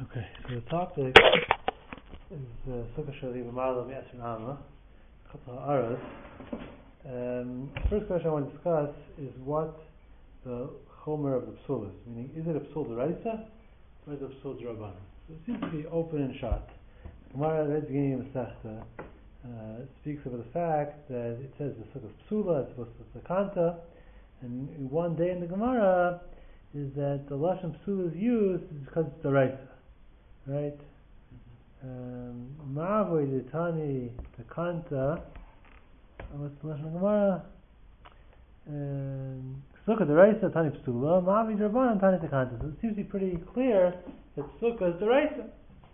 Okay, so the topic is Sukkah Shali B'Marla B'Yasrin Amma, Couple of Aras. First question I want to discuss is what the Chomer of the Psul is. Meaning, is it a Psul D'Oraisa or is it a Psul D'Rabbanan? So it seems to be open and shut. Gemara at the beginning of the Masechta speaks about the fact that it says the Sukkah Psula, it's supposed to be Sakanta, and one day in the Gemara is that the Lashon Psula is used because it's D'Oraisa. Right? Ma'avoy Ditani Takanta. What's the Lashon of Gemara? Sukkah D'Oraisa Tani Psula. Ma'avoy D'Rabbanan Tani Takanta. So it seems to be pretty clear that Sukkah is D'Oraisa.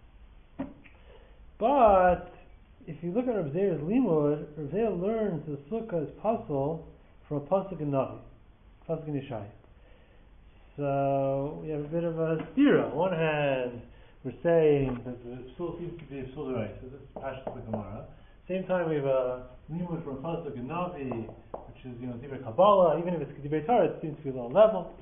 But if you look at Rav Zeir's Limud, Rav Zeir learns that Sukkah is possible from a pasuk in Navi, pasuk in Yeshaya. So we have a bit of a stira. On one hand, we're saying that the psul seems to be a psul d'oraisa, so this is Pashas the Gemara. Same time, we have a limud from pasuk in Navi, which is Divrei Kabbalah. Even if it's Divrei Torah, it seems to be a low level.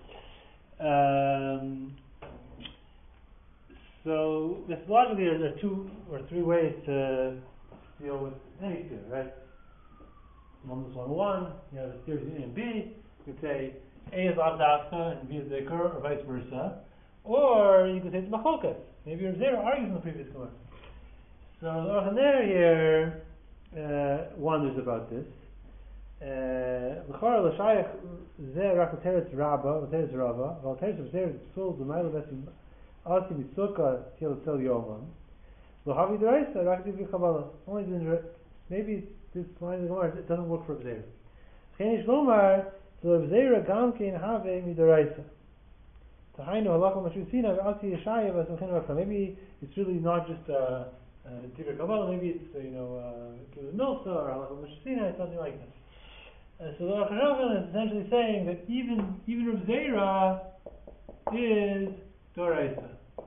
So methodologically, there are two or three ways to deal with any stira, right? One, you have a stira between A and B. You could say A is Avdafka and B is Zikr, or vice versa. Or you could say it's Machokas. Maybe Rav Zeir argues in the previous Gemara. So the Aruch LaNer here wonders about this. L'chora l'shayach zeh rak l'teretz Rabba, l'teretz Rava, v'alteretz Rav Zeir psul d'mayla v'esim asi mitzukah til tel yomam. L'havi d'oraisa rak d'ivri Kabbalah. Maybe this line of the Gemara it doesn't work for Rav Zeir. Chenish lomar so Rav Zeir gam kein have midoraisa. Maybe it's really not just Divrei Kabbalah, maybe it's Gilui Milsa or Halacha Mashasina, something like that. So the Aruch is essentially saying that even Rav Zeira is D'Oraisa.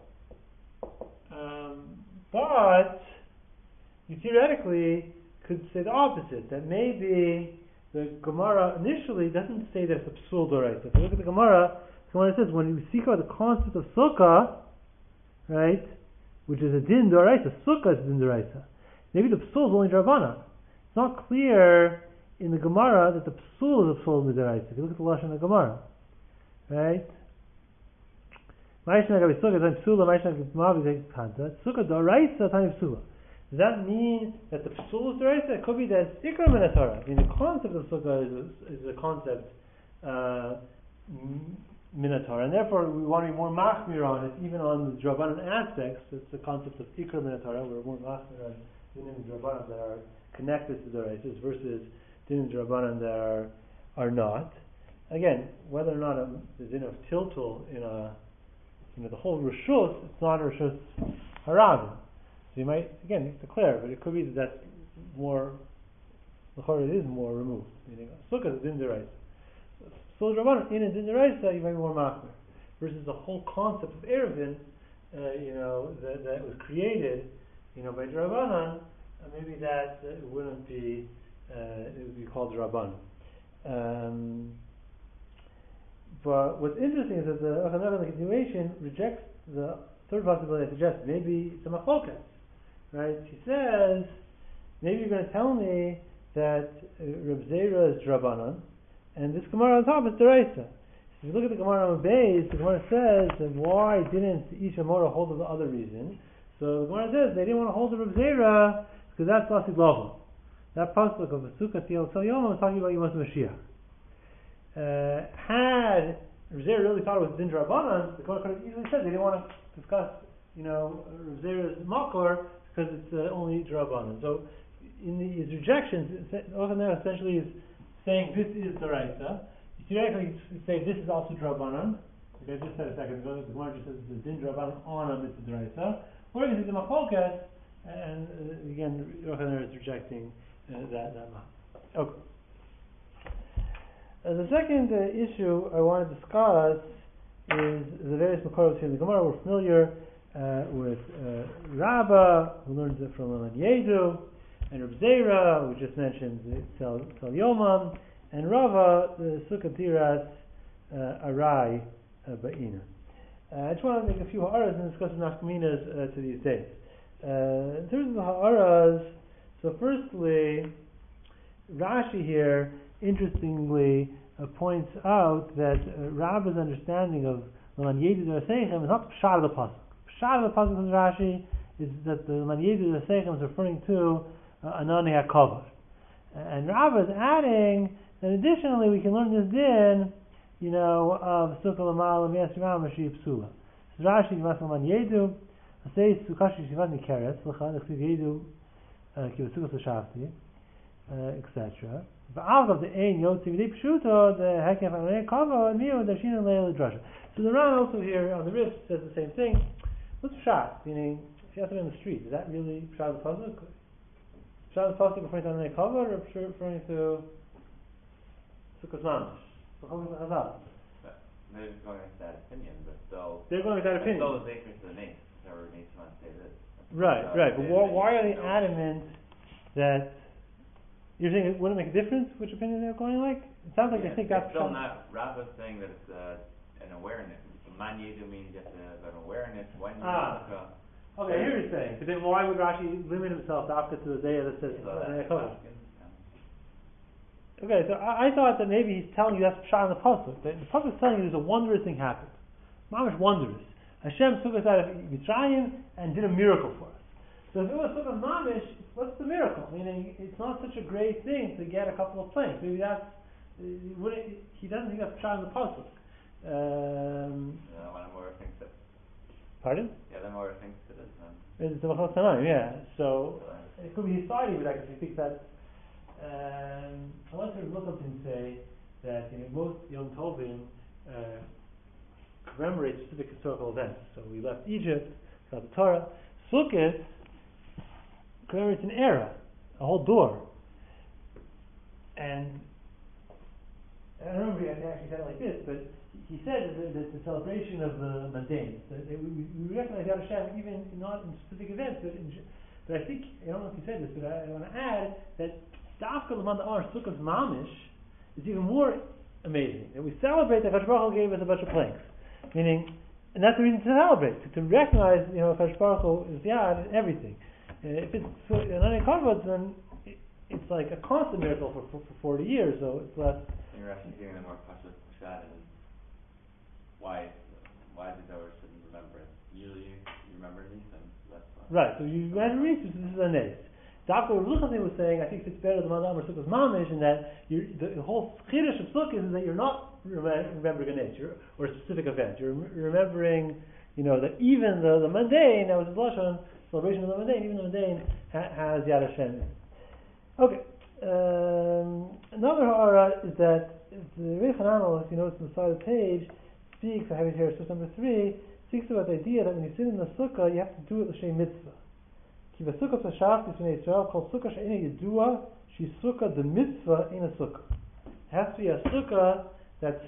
But you theoretically could say the opposite, that maybe the Gemara initially doesn't say that it's a Psul D'Oraisa. If you look at the Gemara, it says when you seek out the concept of Sukkah, right, which is a Din D'Oraisa, Sukkah is Din D'Oraisa. Maybe the Psul is only D'Rabbanan. It's not clear in the Gemara that the Psul is a Psul D'Oraisa. If you look at the Lashon of the Gemara, right? Sukkah D'Oraisa Tani Psula. Does that mean that the Psul is D'Oraisa? It could be that it's Ikra Min HaTorah. I mean, the concept of Sukkah is a concept Minator, and therefore we want to be more machmir on it, even on the D'Rabbanan aspects. It's the concept of Ikra Minator. We're more machmir on dinim D'Rabbanan that are connected to the D'Oraisas versus dinim D'Rabbanan that are not. Again, whether or not the din of tiltul in the whole rishus, it's not a rishus haravim. So you might again declare, but it could be that that's more. The it is more removed. Meaning, sukkah is din D'Oraisa. So D'Rabbanan in a Din D'Oraisa, you might be more machmir, versus the whole concept of Eruvin, that was created, by D'Rabbanan. Maybe that it wouldn't be, it would be called D'Rabbanan. But what's interesting is that the Aruch LaNer in the continuation rejects the third possibility I suggested. Maybe it's a machlokas, right? She says, maybe you're going to tell me that Rav Zeira is D'Rabbanan, and this Gemara on top is D'Oraisa. If you look at the Gemara on Beis, the Gemara says that why didn't Ish Amora hold of the other reason? So the Gemara says they didn't want to hold of Rav Zeira because that's Lasik Lava. That pasuk of Sukkah Til Tel Yom was talking about Yom Mashiach. Had Rav Zeira really thought it was Din D'Rabbanan, the Gemara could have easily said they didn't want to discuss, Rav Zeira's Makor because it's only D'Rabbanan. So in his rejections, Aruch LaNer essentially is saying this is D'Oraisa. You theoretically say this is also D'Rabbanan. Like I just said a second ago, the Gemara just says the Din D'Rabbanan on a mitzvah D'Oraisa. Or you can say the Machokas, and again, Aruch LaNer is rejecting that map. Okay. The second issue I want to discuss is the various Makoros here in the Gemara. We're familiar with Rabba, who learns it from Eliezer, and Rav Zeira, we just mentioned Tel Yomam, and Rava, the Sukkah Tiras Arai Ba'ina. I just want to make a few ha'aras and discuss the nafkaminas to these days. In terms of the ha'aras, so firstly, Rashi here, interestingly, points out that Rabba's understanding of L'man Yedu D'Aseichem is not Pshat of the Pasuk. Pshat of the Pasuk of Rashi is that the L'man Yedu D'Aseichem is referring to Anani HaKavod. And Rabba is adding that additionally we can learn this din, of Sukkah L'mal L'miyas Yimam Mashiach Psula. So Rashi Yimas L'man Yedu says Sukkashi Shivat Nikeretz L'cha L'chsiv Yedu Ki V'Sukkah L'Shavti, etc. V'av of the ein yotzi v'dei pshuto the hekef anei kavo and miu darshin and leil drasha. So the Ran also here on the Rif says the same thing. What's pshat? Meaning, if you have to be in the street, is that really pshat the pasuk? Pshat the pasuk referring to anei kavo or referring to sukkos mamish? They're going with that opinion, but still. They're going with that opinion. Still, the zakers to the name. Never needs to say this. Right. But why are they adamant that? You're saying it wouldn't make a difference which opinion they're going like? It sounds like they think that's still not. Rabba's saying that it's an awareness. Man Yedu means you have to have an awareness when you okay, here you're saying. But then why would Rashi limit himself after to the day that says okay, so I thought that maybe he's telling you that's pshat in the pasuk. The pasuk is telling you there's a wondrous thing happened. Mamish wondrous. Hashem took us out of Mitzrayim and did a miracle for us. So if it was Sukkot Mamish, what's the miracle? Meaning, it's not such a great thing to get a couple of planes. Maybe that's he doesn't think that's pshat in the pasuk. One more thinks it. Pardon? Yeah, the more thinks it is. It's the Machal Tanaim, yeah. So it could be his side with that because he thinks that. I want to look up and say that most Yom Tovim commemorate specific historical events. So we left Egypt, got the Torah. Sukkot commemorates an era, a whole door. And I don't remember if he actually said it like this, but he said that it's a celebration of the mundane. That we recognize Yad Hashem even not in specific events, but I think, I don't know if he said this, but I want to add that Dafka L'man Da'ar Sukkot Mamish is even more amazing. That we celebrate that Kadosh Baruch Hu gave us a bunch of planks. Meaning, and that's the reason to celebrate, to recognize, Kadosh Baruch Hu is Yad and everything. If it's an Kavod, then it's like a constant miracle for 40 years, so it's less. You're actually giving them more pshat and why these hours shouldn't remember it. Usually you remember these and that's fine. Right, so you imagine this is a nace. Dr. Ruchani was saying, I think it's better than Madam or Sukkot Mamish, in that the whole chiddush of Sukkot is that you're not remembering a nature or a specific event. You're remembering, that even the mundane, that was his lashon, celebration of the mundane, even the mundane has Yad Hashem. Okay. Another ha'ara is that the Rei Chananel, if you notice on the side of the page, speaks, I have it here, source number 3, speaks about the idea that when you sit in the sukkah, you have to do it l'shem mitzvah. Ki v'sukkah t'shafti s'nei Yisrael kol sukkah she'ena yedua she's sukkah the mitzvah in a sukkah. It has to be a sukkah that's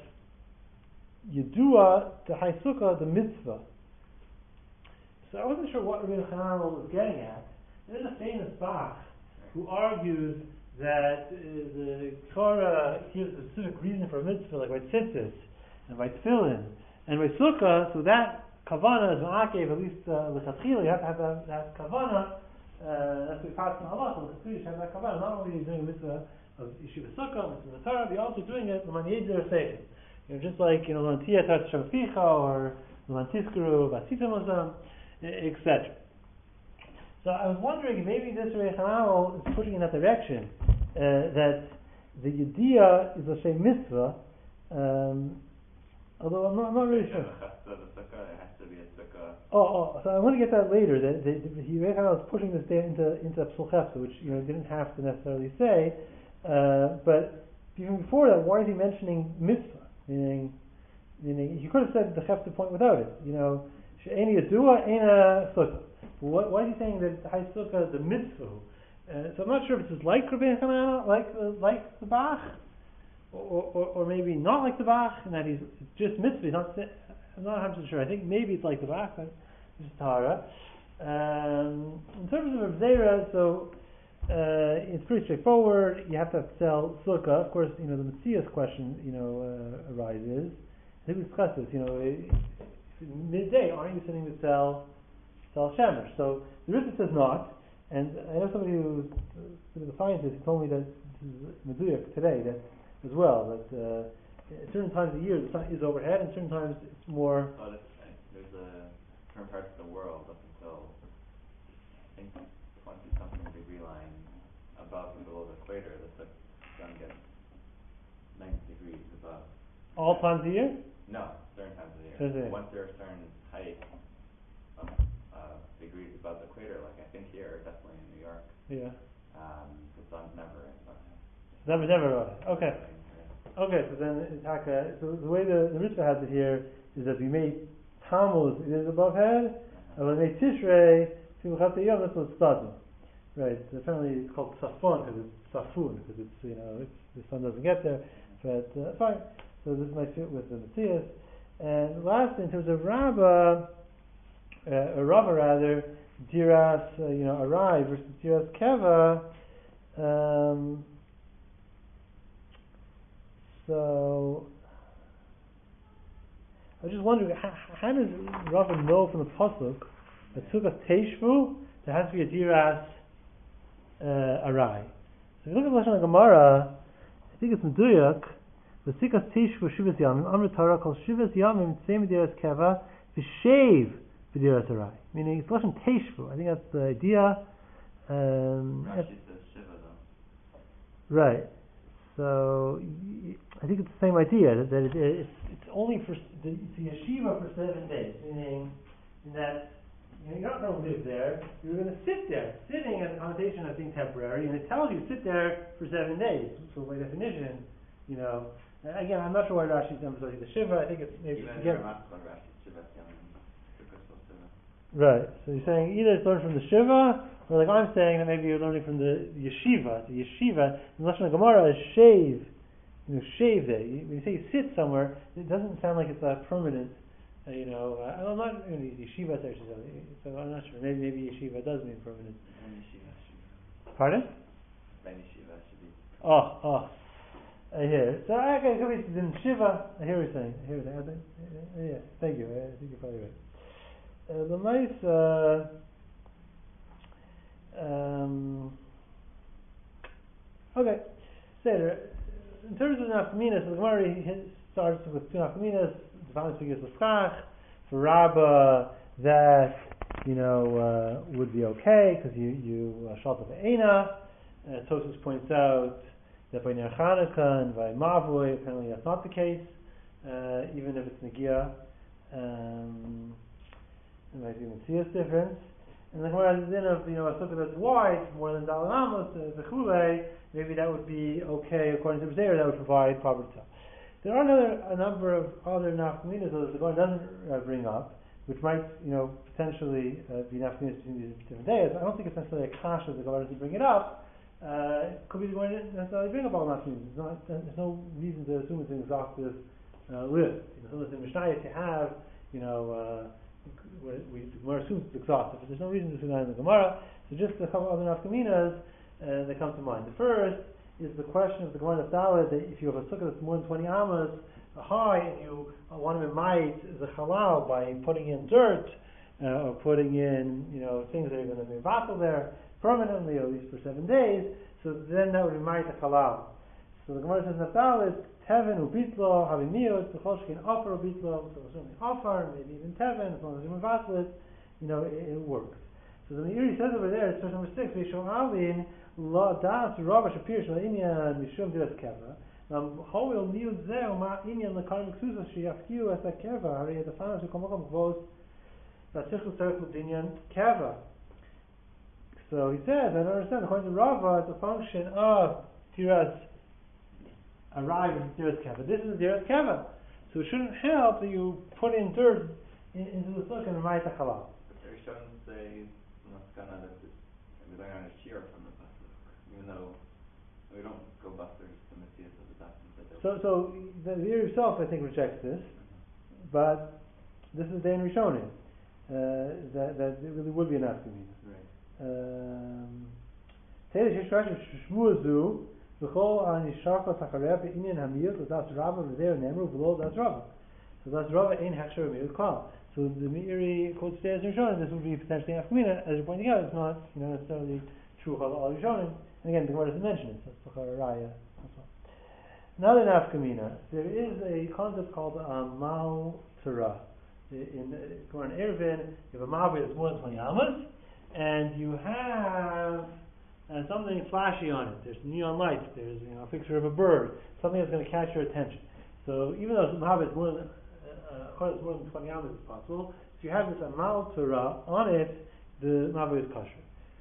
yedua the high sukkah the mitzvah. So I wasn't sure what Rabbi Chananel was getting at. There's a famous Bach who argues that the Torah gives a specific reason for a mitzvah, like by tzitzis and by tefillin and by sukkah, so that Kavana is ma'akev, at least l'chatchila, you have to have that Kavana, that's what we pass in halacha, l'chatchila, you have that Kavana. Not only are you doing a mitzvah of Yeshiva Sukkah, mitzvah of the Torah, but you're also doing it l'man yedzer seichem. Just like, l'man tiyat tat shamficha, or l'man tiskuru, v'asita mozam, etc. So I was wondering if maybe this Rei Chananel is pushing in that direction, that the Yediyah is a same mitzvah, although I'm not really sure. It has to be a sukkah. So I want to get that later. That Rei Chananel is pushing this into Psul Chefsa, which didn't have to necessarily say. But even before that, why is he mentioning mitzvah? Meaning, he could have said the Chefsa point without it. She'eni yedua, ena sukkah. Why is he saying that high sukkah is the mitzvah? So I'm not sure if it's like Rabbi Chananel, like the Bach, or maybe not like the Bach, and that he's just mitzvah. I'm not 100% sure. I think maybe it's like the Bach, but it's Tahara. In terms of Rav Zera, so it's pretty straightforward. You have to sell sukkah. Of course, the Metzias question, arises. I think we discussed this. midday, aren't you sitting to sell shemer? So the Ritva says not, and I know somebody who's a scientist who told me that this is Meduyak today, that as well, that at certain times of the year the sun is overhead, and certain times it's more. Oh, there's certain parts of the world up until I think 20-something degree line above and below the equator that the sun gets 90 degrees above. All times of the year? No, certain times of the year. Certain. Once there are a certain height of degrees above the equator, like I think here, definitely in New York, Yeah. the sun's never in front. Never. Okay. Okay, so then so the way the Ritva has it here is that we made Tammuz, it is above head, and we made Tishrei, that's what's starting. Right, so apparently it's called Safon because it's Safun, because it's, the sun doesn't get there, but fine. So this might fit with the Matthias. And lastly, in terms of Rava rather, Diras, Arai versus Diras Keva, so I was just wondering, how does Rava know from the pasuk that Sukkot Teshvu there has to be a Diras Arai? So if you look at the Lashon Gemara, I think it's Meduyak. V'sikas Teshvu Shivas Yamim Amrit Torah calls Shivas Yamim Tzei Diras Keva V'shev V'Diras Arai. Meaning it's Lashon Teshvu. I think that's the idea. Rashi says Shiva though. Right. So I think it's the same idea that it's only for it's a yeshiva for 7 days, meaning that you're not going to live there. You're going to sit there. Sitting has a connotation of being temporary, and it tells you to sit there for 7 days. So by definition, again, I'm not sure why Rashi is emphasizing the shiva. I think it's maybe right. So you're saying either it's learned from the shiva, or like I'm saying that maybe you're learning from the yeshiva. The yeshiva in Lashon Gemara is shave. Shave there. When you say you sit somewhere, it doesn't sound like it's a permanent. I'm not yeshiva there, so I'm not sure. Maybe yeshiva does mean permanent. Pardon? Yeshiva should be. Oh. I hear. So okay, so it's in shiva. I hear what you're saying. Yeah. Thank you. I think you're probably right. The nice. Okay. Seder. In terms of nafkaminas, the Gemara starts with two nafkaminas. The famous figures of Schach for Rabbah that would be okay because you shalta ve'ena. Tosfos points out that by Ner Chanukah and by Mavoi apparently that's not the case, even if it's Negia. There might be a Metzias difference. And the Gemara has in of a sukkah that's wide, more than Daled Amos, the Chulei, maybe that would be okay according to the B'Zeir, that would provide proper tzah. There are a number of other nafkaminas that the Gemara doesn't bring up, which might potentially be nafkaminas between these different days. I don't think it's necessarily a kasha that the Gemara doesn't bring it up. It could be the Gemara didn't necessarily bring up all nafkaminas. There's no reason to assume it's an exhaustive list. Sometimes in Mishnah you have the Gemara assumes it's exhaustive, but there's no reason to assume that in the Gemara. So just a couple other nafkaminas that come to mind. The first is the question of the Gemara Naftalid that if you have a sukkah that's more than 20 amas high and you want to might the halal by putting in dirt or putting in things that are going to be vatal there permanently, or at least for 7 days, so then that would be might the halal. So the Gemara says Naftalid Teven ubitlo havimiut b'cholshkin offer ubitlo, so certainly offer, maybe even Teven, as long as you vatal it, it works. So then the Iri says over there, it's verse number 6, V'yishol alin la das Rabba shapir shel inyan mishum diras keva. Hoil niud zeh ma inyan lekar meksusa sheyafkiu es keva. Hari edafanu shekomokom kvos v'tzichus terech l'dinyan keva. So he says, I don't understand. According to Rava, it's a function of tiras arai with tiras keva. This is tiras keva, so it shouldn't help that you put in dirt into the sukkah and write the halal. There shouldn't say that we learn on a shear from the pasuk, even though we don't go busters to Matthias of the Dafim. So the Iri himself, I think, rejects this, but this is Dan Rishonim, that it really would be an afternoon. So that's Rava ein hechsher miut klal. So the Meiri quotes Stairs Rishonim, this would be potentially Afkamina, as you're pointing out, it's not necessarily true of all Rishonim, and again, the Gemara doesn't mention it, so it's L'chara Raya as well. Another Afkamina, there is a concept called Mal Torah. In Eruvin, you have a Ma'avir that's more than 20 Amas, and you have something flashy on it. There's neon lights, there's a picture of a bird, something that's going to catch your attention. So even though Ma'avir is more than 20 Amas is possible, if you have this Amal Torah on it, the Ma'avir is kosher.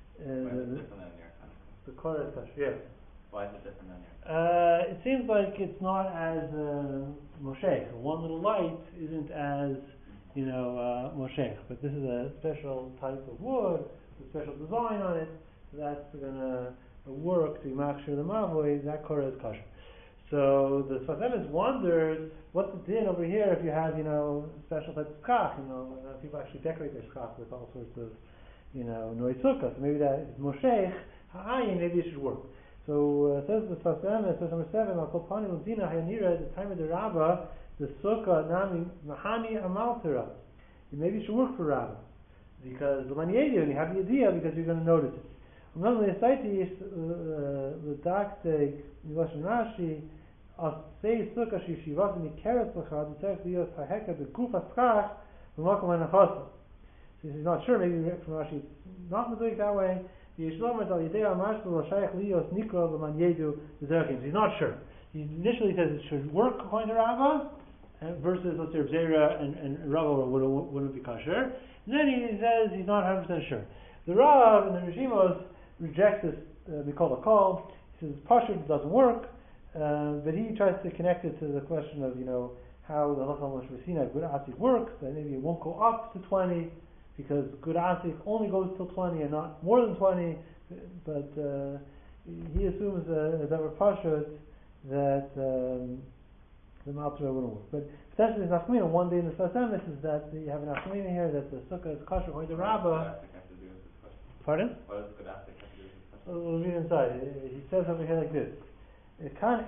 The Korah is kosher, yeah. Why is it different than your? It seems like it's not as Moshech. One little light isn't as Moshech, but this is a special type of wood, a special design on it, so that's going to work to makshir the mavoi, that Korah is kosher. So the Sfas Emes wonders, what's the din over here if you have, special type of skach, people actually decorate their skach with all sorts of, noy sukkah, so maybe that is Moshech, ha'ayin, maybe it should work. So says the Sfas Emes, verse number 7, Al Kol Panim L'Dina Hayanira, at the time of the Rabbah, the sukkah nami mahani amal Torah. Maybe it should work for Rabbah, because the maniyedu, you have the idea because you're going to notice it. Remember the Saiti the dakte Miloshen Rashi as say sukkah she shivas mi keres l'chad the tzarich liyos haheka the guf haskach v'makom hanachasa. So he's not sure. Maybe from Rashi it's not meduik that way. The Yishlomer al yidei amash l'shayich liyos nikra l'manyedu v'zerachim. So he's not sure. He initially says it should work according to Rabbah, versus let's say Zera and Rav wouldn't be kosher. And then he says he's not 100% sure. The Rav and the Rishimos reject this Mikol HaKol. He says Pashut doesn't work, but he tries to connect it to the question of how the Halacha Moshe Sinai Gud Asik works. That maybe it won't go up to 20 because Gud Asik only goes till 20 and not more than 20. But he assumes that we're Pashut that the Maltra wouldn't work. But potentially there's Nafkamina. One day in the Sfas Emes is that you have an Nafkamina here that the Sukkah is kosher or the Rabbah. Pardon? What does Gud Asik have to do with this question? We'll read inside. He says over here like this. It's not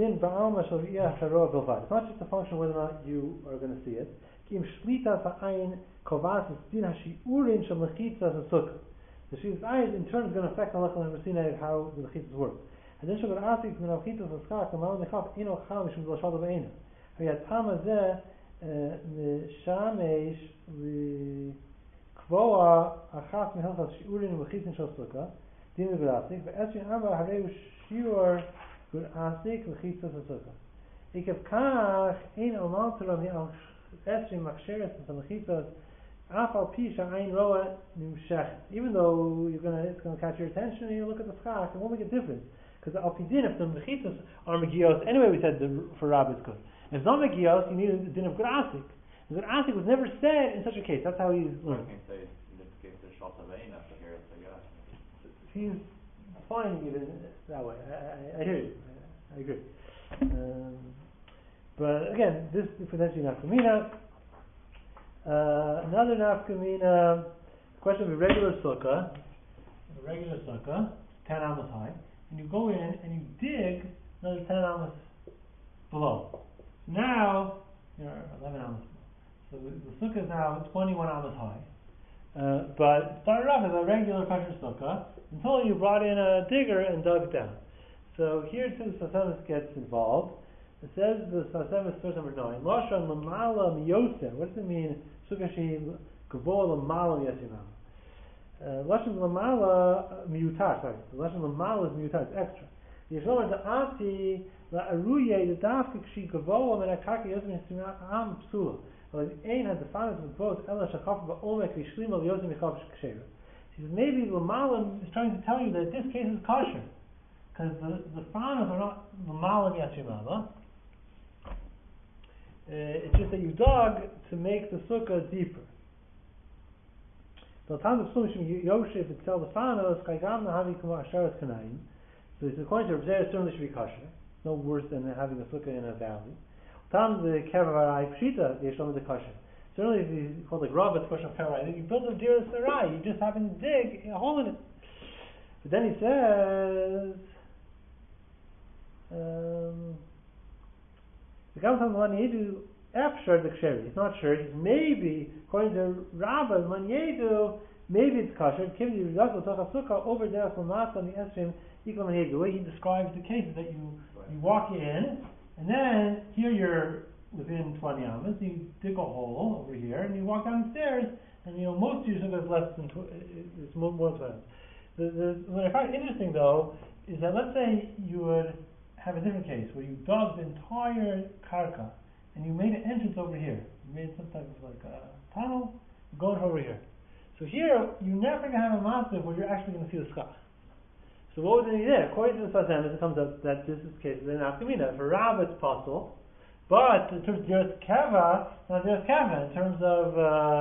just a function of whether or not you are going to see it. The Shiv's eyes in turn is going to affect the Halacha L'Mersinai of how the Lechitzas work. And then Shulchan Asik min Lechitzas Haskach Amal Nechaf Eno Chal Mishum L'Shal B'Eina. Hayat Tamazeh Shamesh L'Kvoa Achas Mihilchas Shiurin L'Chitzin Shal Sukkah Din Gud Asik Ve'esrin Amba Hareu Shiur Gud Asik L'Chitzas Sukkah. Ikev Kach Ein Amal Torah Mi'al Esrin Machsheres L'Chitzas Afal Pisha Ein Roa Nimshech. Even though it's going to catch your attention and you look at the schach, it won't make a difference. Because Al Pidin, if the Mechitzos are Megios, anyway we said for Rabbah it's good. If it's not Megios, you need a din of Gud Asik. Gud Asik was never said in such a case. That's how he's learned. I can say in this case there's Shalta Ve'ina, so here it's a Gud. He's finding it in that way. I hear you. I agree. But again, this is potentially Nafkamina. Another Nafkamina, question of a regular sukkah, 10 amas high, and you go in and you dig another 10 amas below. Now, 11 amas below. So the sukkah is now 21 amas high. But it started off as a regular kosher sukkah until you brought in a digger and dug down. So here too the Sfas Emes gets involved. It says the Sfas Emes, verse number 9, Lashon Lamala Miyoseh. What does it mean? Sukkah she Gavoa Lamala Yasimam. Lashon Lamala Miyutar, sorry. The Lashon Lamala is Miyutar, it's extra. Yeshlomer Da'ati La'aruye Yadafik she Gavoa Menakaki Yasim Yasimam Psula. Well, Ein had the fathers with both Ela Shachaf Ba'omek Vishlim Al Yosim Yichav Shksheva. She says maybe Lamala is trying to tell you that this case is kosher. Because the fathers are not Lamala Yasimam. It's just that you dug to make the sukkah deeper. So it's according to Rav Zera, certainly should be kosher. No worse than having a sukkah in a valley. Certainly if you call it Rav, it's question of Kevarai. You build a deer sarai, you just happen to dig a hole in it. But then he says the Gamal Yedu Efshar the Ksher. He's not sure. He's maybe, according to Rabbah, Man Yedu, maybe it's kosher. Over there from Masa on the Esrim, the way he describes the case is that you walk in, and then here you're within 20 amas, you dig a hole over here, and you walk downstairs, and most of your sukkah is less than it's more than 20 amas. What I find interesting though is that let's say you would have a different case where you dug the entire karka and you made an entrance over here. You made some type of like a tunnel going over here. So here you're never going to have a massive where you're actually going to see the skach. So what would they do there? According to the Sfas Emes, it comes up that this is the case of the nafkamina. For Rav it's possible, but in terms of Deras Keva, not Deras Keva. In terms of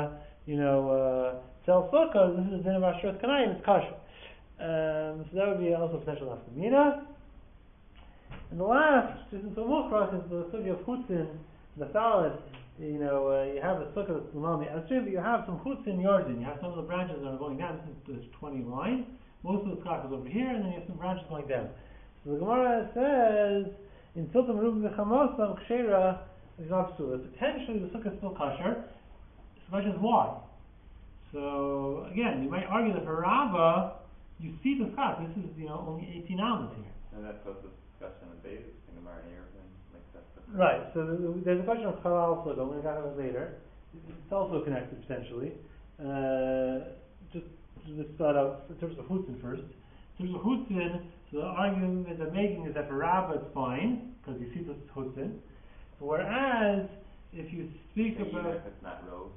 Sel Sukkah, this is the din of Asheros Kanayim, it's kosher. So that would be also potential nafkamina. And the last, just in Mukhrach, is the sukkah of chutzin, the thalis. You have a sukkah that's along the Esrim, but you have some chutzin yardin. You have some of the branches that are going down. This is 20 line. Most of the skach is over here, and then you have some branches going down. So the Gemara says, in Tiltam Rubin V'Chamosam Kshera is not psula. Potentially the sukkah is still kosher. The question is why. So again, you might argue that for Rabbah, you see the skach. This is only 18 amas here. And that goes to discussion of Beis, in the Maranir, like that's right. So there's a question of halal sukkah. We're going to get to it later. It's also connected potentially. Just start out in terms of chutzin first. In terms of chutzin, so the argument that they're making is that for Rabbah it's fine because you see the chutzin. Whereas if you speak about if it's not robe,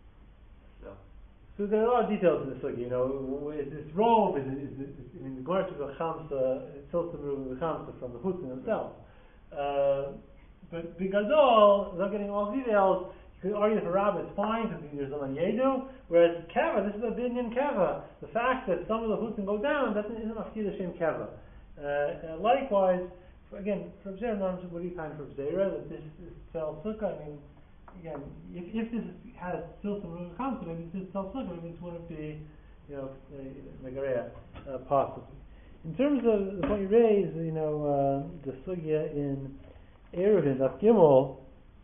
so there are a lot of details in this sukkah. Is this robe? The Gemara took a chamsa, tiltum robe the chamsa from the chutzin themselves. But bigadol, without getting all the details, you could argue that for Rabbah it's fine because there's a man yedu. Whereas keva, this is a binyan keva. The fact that some of the chutzin go down isn't mafkid Hashem keva. Likewise, for Bzera, not what do you find for Bzera that this is Sel Sukkah? Again, if this has still some room of concept, maybe this is Sel Sukkah, maybe this wouldn't be, Megarea, possibly. In terms of the point you raised, the sugya in Eruvin, Daf Gimel.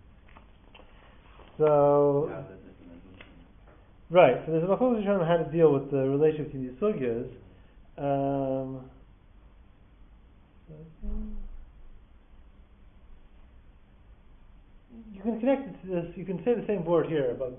So, right. So there's a machlokas on how to deal with the relationship between these sugyas. You can connect it to this. You can say the same word here, but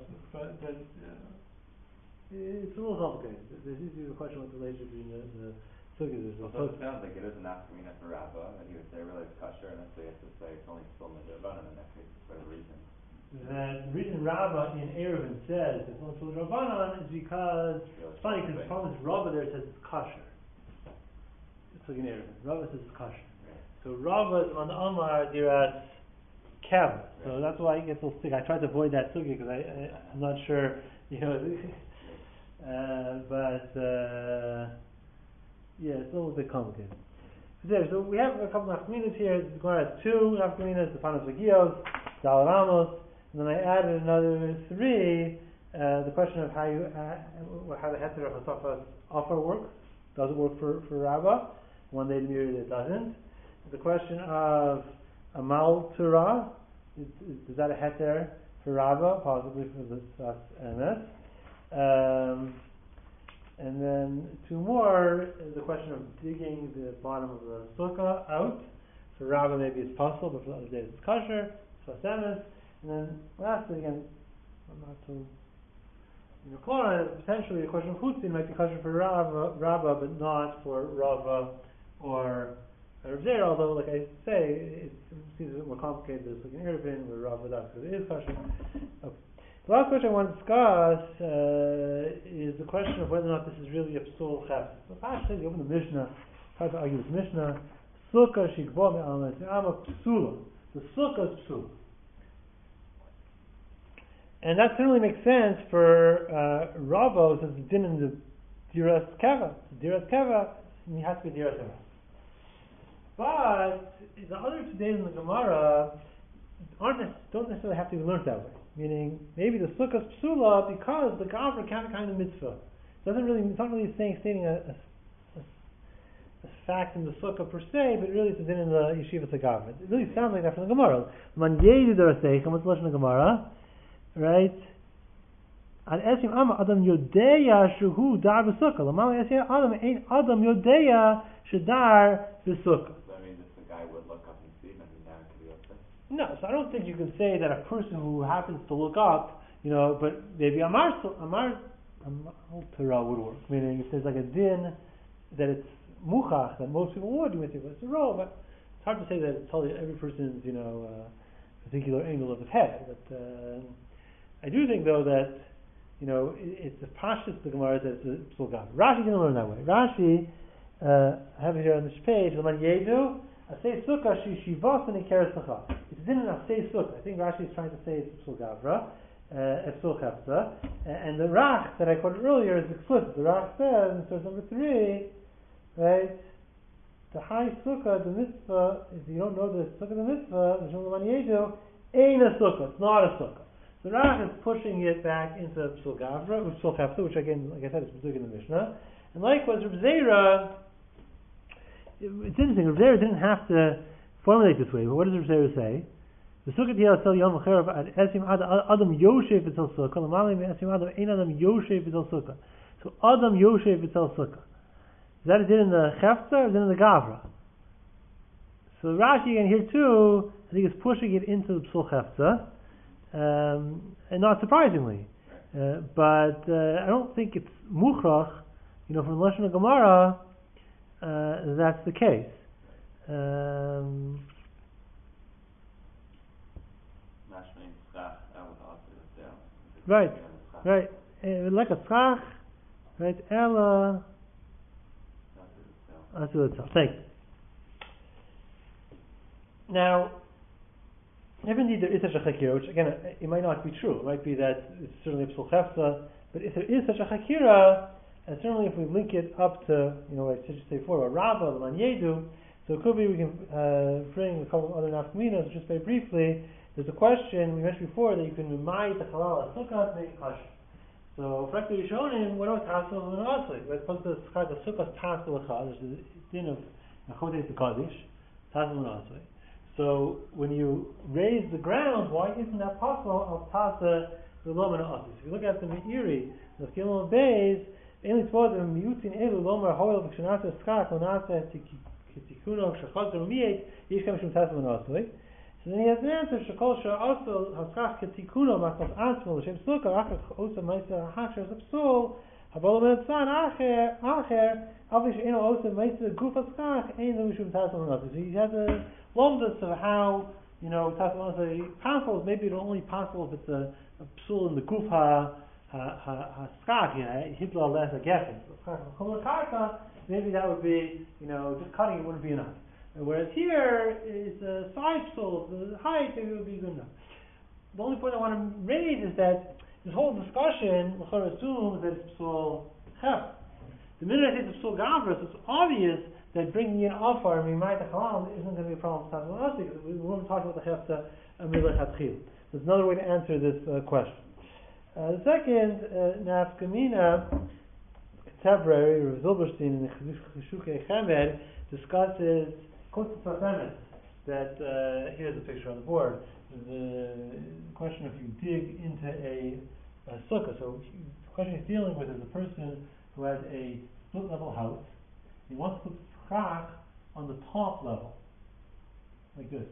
it's a little complicated. There's usually a question with the relationship between the sugyas. So it sounds like it is an afkamina for Rabbah, and he would say really it's kosher, and that's why you have to say it's only still midrabanan in that case for the reason. That the reason Rabbah in Eruvin says it's only still midrabanan is because it's funny because the problem is Rabbah there says it's kosher. It's like in Eruvin. Rabbah says it's kosher. Right. So Rabbah is on the Amar Diras Kev. So that's why it gets a little stick. I tried to avoid that sugi because I'm not sure, it's a little bit complicated. So we have a couple of nafkaminas here. The Gemara has two nafkaminas, the Panos Vagios, Dal Ramos, and then I added another three. The question of how the heter of Hasafas offer works. Does it work for Rabbah? One day immediately it doesn't. The question of Amal Torah, is that a heter for Rabbah? Possibly for the Sfas Emes. And then two more, the question of digging the bottom of the sukkah out. For Rabbah maybe it's possible, but for the other days it's kosher, Sfas Emes. And then lastly, again, I'm not so clear, potentially the question of chutzin might be kosher for Rabbah, but not for Rava or Bzera, although, like I say, it seems a bit more complicated. There's like an Eruvin where Rav Vadak it is kosher. Okay. The last question I want to discuss is the question of whether or not this is really a psul chef. So, actually, you open the Mishnah, try to argue with Mishnah. Sukkah shikbo me'alma psula. The sukkah is psula, and that certainly makes sense for Ravo, since it's din in the Diras Keva. Diras Keva, it has to be Diras Keva. But the other two days in the Gemara don't necessarily have to be learned that way. Meaning, maybe the sukkah is psula because the gavra can't kind of mitzvah. It's not really stating fact in the sukkah per se, but really it's a din in the yeshiva tzagavra. It really sounds like that from the Gemara. Man yedu daraseichem, what's the lashon of the Gemara? Right? Ad esim ama adam yodeya shuhu dar b'sukkah. L'mal esim adam ein adam yodeya shedar b'sukkah. So I mean, if the guy would look up and see, then now it could be upset. No, so I don't think you can say that a person who happens to look up, but maybe Amar Torah would work. Meaning, if there's like a din that it's muchach, that most people would, you might say, well, it's a row, but it's hard to say that it's totally every person's, particular angle of his head. But I do think, though, that, it's the pashtus the Gemara that it's a psul gav. Rashi didn't learn that way. Rashi, I have it here on this page, L'man yedu, asay sukkah shivas and ikeres l'cha. It's din in asay sukkah. I think Rashi is trying to say it's psul gavra, psul chefza, and the Rach that I quoted earlier is explicit. The Rach says in source number 3, right? The high sukkah, the mitzvah, if you don't know the sukkah, the mitzvah, the L'man yedu, ain't a sukkah. It's not a sukkah. The Rach is pushing it back into psul gavra, psul chefza, which again, like I said, is b'zug in the Mishnah. And likewise, Reb Zera, it's interesting, Reb Zera didn't have to formulate this way, but what does Reb Zera say? The sukkah tiyah tel yom v'cherav ad esim adam yoshev v'tel sukkah, l'malim esim adam ein adam yoshev v'tel sukkah. So adam yoshev v'tel sukkah. Is that it in the chefza or is it in the gavra? So Rashi again here too, I think is pushing it into the psul chefza, and not surprisingly. But I don't think it's muchrach, from the Lashon of Gemara, that's the case. Right. Like a tzach, right? Ella. Thanks. Now, if indeed there is such a chakira, which again, it might not be true. It might be that it's certainly a psul chefza, but if there is such a chakira, and certainly if we link it up to, what I should say before, a Rava, the Man Yedu, so it could be we can bring a couple of other nafkaminas, just very briefly. There's a question we mentioned before that you can remind the halal a sukkah to make it kosher. So, frankly, you're showing him what about tassel and asli? We're supposed to describe the sukkah's tassel lecha. There's a din of chodesh the kaddish, tassel and asli. So, when you raise the ground, why isn't that possible of tasa the lom and asli? So, if you look at the Meiri, the Gilmon Beis, only toward the miutin elu lomar hoil v'kshenasa skak onasa kitikuno shachot rumiet yishkam shum tassel and asli. So then he has an answer. Shekol she'asol haskach ketikuno makos atzmo l'shem sukkah achar osa ma'isa hachar zepsul habolo me'etzan acher avish eno osa ma'isa guf haskach ein l'mishum tassel l'nasi. So he has a lomdus of how tassel l'nasi possible. Maybe it's only possible if it's a psul in the guf haskach hibla less a geffen. Maybe that would be just cutting it wouldn't be enough. Whereas here is the side psul, the height, it would be good enough. The only point I want to raise is that this whole discussion assumes that it's psul chef. The minute I say it's psul gavra, it's obvious that bringing in afar mimayt halal isn't going to be a problem for us because we weren't talking about the hefta amila chatchil. There's another way to answer this question. The second nafkamina contemporary Rav Zilberstein in the Cheshukei Chemed discusses that here's a picture on the board. The question if you dig into a sukkah. So the question he's dealing with is a person who has a split level house. He wants to put schach on the top level, like this.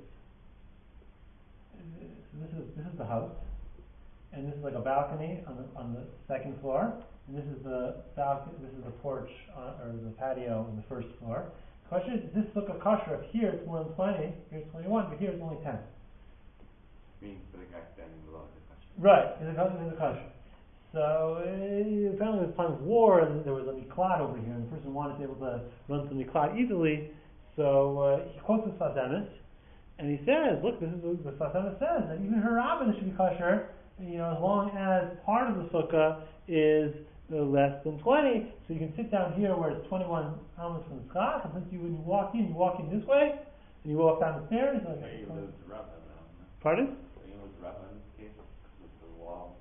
So this is the house, and this is like a balcony on the second floor, and this is the balcony. This is the porch or the patio on the first floor. Question is this sukkah kosher? If here it's more than 20, here it's 21, but here it's only 10. Means for the guy standing below the kosher. Right, in the kosher. So apparently it was time of war, and there was a miklat over here, and the person wanted to be able to run to the miklat easily. So he quotes the Sfas Emes, and he says, "Look, this is what the Sfas Emes says that even her rabbin should be kosher, as long as part of the sukkah is less than 20, so you can sit down here where it's 21 amos from the schach, and since when you walk in this way, and you walk down the stairs. Pardon? So you lose Rabbah in this case, with the wall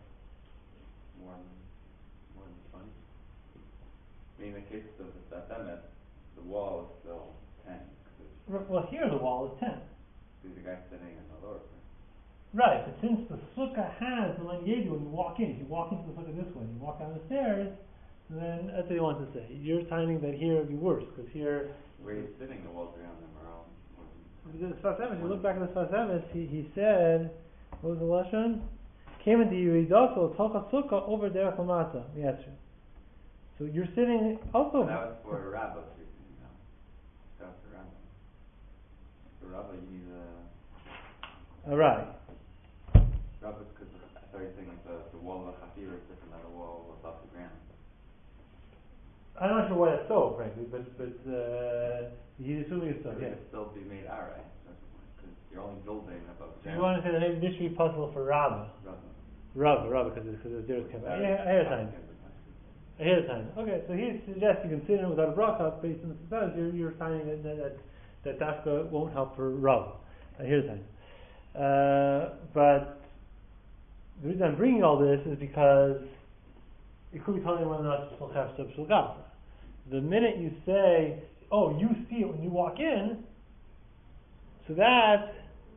more than 20. I mean, in the case of the Sfas Emes, the wall is still 10. Well, here the wall is 10. There's a guy sitting in the lower part. Right, but since the sukkah has the len yedu when you walk in, if you walk into the sukkah this way, and you walk down the stairs, then that's what you want to say. You're finding that here would be worse, because here... Where he's sitting, the walls around him are all... The Sfas Emes, you look back at the Sfas Emes, he said, what was the Lashon? Came into Yeridaso, Tocha Sukkah, over Derech Lamata, Miyatshu. So you're sitting also... That was for a rabbi, you know. That was for rabbi. For rabbi, you need a... Right. Rabbi, because I thought you were saying like the wall of the Chafir is different than the wall was off the ground. I'm not sure why that's so, frankly, but he's assuming it's so, It yeah. would still be made aray, because you're only building above So ground. you want to say that maybe this should be possible for Rabbah. Rabbah, because there's coming. Yeah, ahead of time. Ahead of time. Okay, so he suggests you can sit in without a bracha based on the success. You're finding that dafka won't help for Rabbah. Ahead of time. But the reason I'm bringing all this is because it could be telling whether or not it's still have subshul gafra. The minute you say, oh, you see it when you walk in, so that,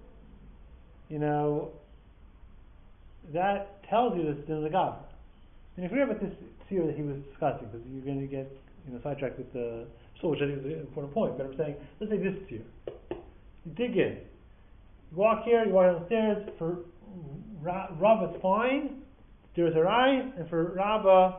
that tells you that it's in the gafra. And if you remember this theory that he was discussing, because you're going to get sidetracked with the soul, which I think is an important point, but I'm saying, let's say this theory. You dig in. You walk here, you walk downstairs. For Rabbah, it's fine. There's a eye, and for Rabbah,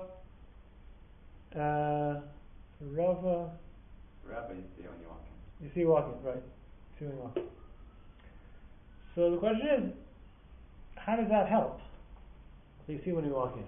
Rabbi, you see it when you walk in. You see walking, right? See when you walk. So the question is, how does that help? So you see when you walk in.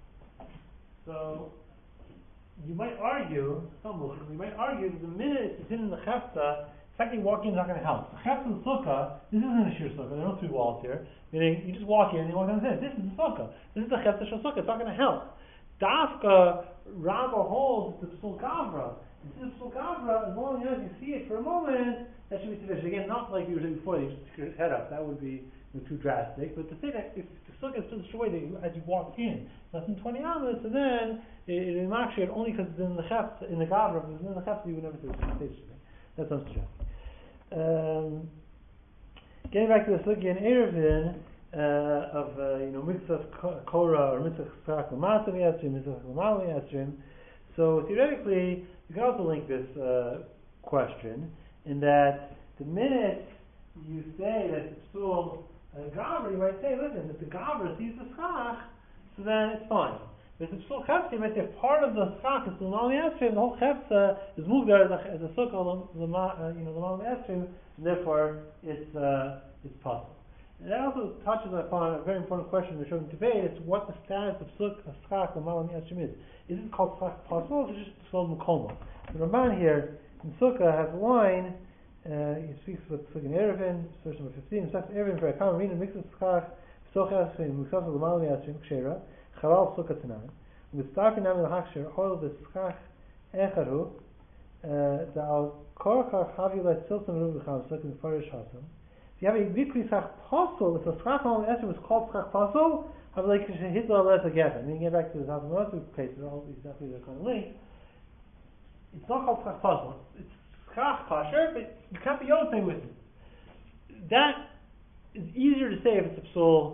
So you might argue, that the minute it's in the chefta, the fact that you walk in is not going to help. The chefta and the sukkah, this isn't a shir sukkah, there are no three walls here. Meaning, you just walk in and you walk down the stairs. This is the sukkah. This is the chefta shel sukkah. It's not going to help. Dafka, Rabbah holds the psul gavra. This is psul gavra, as long as you see it for a moment, that should be sufficient. Again, not like you were doing before, you just stick your head up. That would be too drastic. But to say that if the sukkah is still destroyed as you walk in, less than 20 amas, so then it is actually only because it's in the chefta, in the gavra, if it's in the chefta, you would never say something. That's what I'm suggesting. Getting back to the sugya in Erevin of mitzvah korah or mitzvah chak l'mata v'yasrim, mitzvah l'mala v'yasrim. So theoretically, you can also link this question in that the minute you say that it's psul gavra, you might say, listen, if the gavra sees the schach, so then it's fine. But if it's psul chefta, you might say part of the schach is l'mala v'yasrim, the whole chefta is moved there as a sukkah l'mala v'yasrim, and therefore it's possible. And that also touches upon a very important question in the Shulchan debate. It's what the status of schach l'mala v'yasrim is. Is it called schach possible, or is it just called mukoma? The Ramban here in Sukkah has a line. He speaks with Sukkah in Erevin, verse number 15. Sukkah Erevin for a common reading, mixes schach sochas v'muksaf l'mala v'yasrim kshera chalal sukkah tanan. With starting nami l'hachsher oil the schach echaru da'al korcha chavilat siltam ru'v'cham sukkah farish hasam. If you have a vikri schach possible, if the schach l'mala v'yasrim is called schach possible, have like hitla let together. And then you get back to the Hazamatu case, all exactly they're kind of linked. It's not called schach possible. It's schach kosher, but you can't be yotzei with it. That is easier to say if it's a psul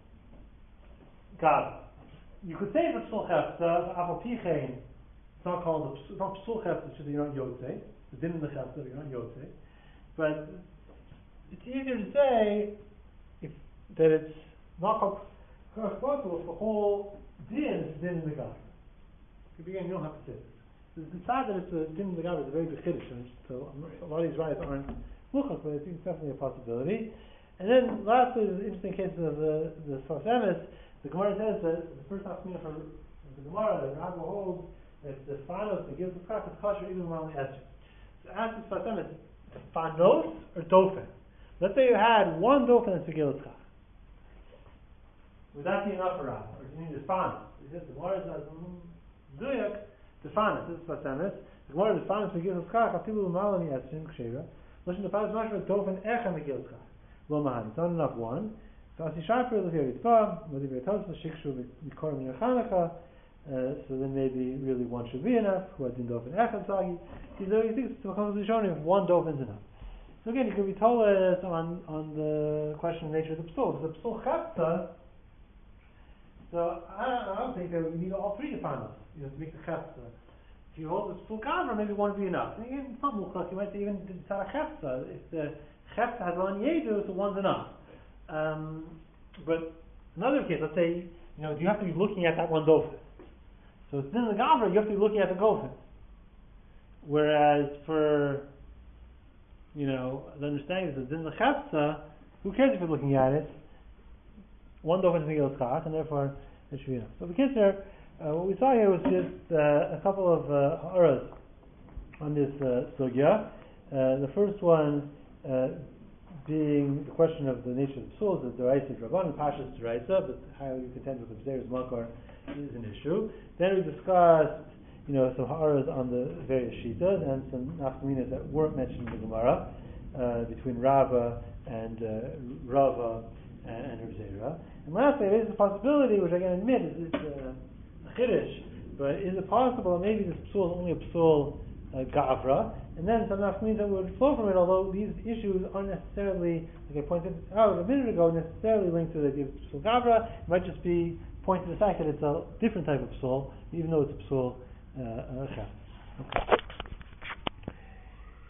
gav. You could say if it's psul chefta, afal pichein, it's not called it's not psul chefta, it's just you're not yotzei. The din in the chefta, you're not yotzei. But it's easier to say that it's not called schach possible if the whole din is din in the gav. Again, you don't have to say this. The fact that it's a din in the gav is a very big chiddush, so a lot of these riots aren't muchach, but I think it's definitely a possibility. And then lastly, the interesting cases of the Sfas Emes, the Gemara says that the first afternoon for the Gemara, the Rabbah holds that the fanos that gives the schach is kosher even while the esrog. So ask the Sfas Emes, fanos or dofen? Let's say you had one dofen and segil schach. Would that be enough for Rabbah? Or do you need the fanos? He says the Gemara says zuyak. The fanas, this is Sfas Emes. The Gemara, the fanas megillah schach, afilu l'mala v'yasrim kshera. Listen, the fanas mashma dofen echa megillah schach. Lo mahani. It's not enough one. So as Yishai for the Yitzvah, with the Yitzvah, shikshu v'kor min Chanukah, so then maybe really one should be enough. Who had din dofen echad sagi? He thinks to become if one dofen is enough. So again, you can be told on the question of the nature of the psul. If the psul chafta, so I don't think that you need all three departments. You have to make the chafta. If you hold the psul gavra, maybe one would be enough. And again, it's not muklak. You might say even tzara chafta. If the chafta has one yedu, so one's enough. But another case, let's say, you have to be looking at that one dofen. So it's in the gavra, you have to be looking at the gofen. Whereas for the understanding is that in the chafta, who cares if you're looking at it? One dofen is megillas kach, and therefore it should be enough. So the kitzur, what we saw here was just a couple of ha'aras on this sugya. The first one being the question of the nature of the psul, the deraisa drabanan, pashas deraisa, but how you contend with the b'zeiros makar is an issue. Then we discussed some ha'aras on the various shitas and some nafkaminas that weren't mentioned in the Gemara between Rava and Rava and Rav Zera. And lastly, there is a possibility, which I can admit is a chiddush, but is it possible maybe this psul is only a psul gavra, and then some nafkaminas that would flow from it, although these issues aren't necessarily, like I pointed out a minute ago, necessarily linked to the idea of psul gavra. It might just be pointing to the fact that it's a different type of psul, even though it's a psul chaf. Okay.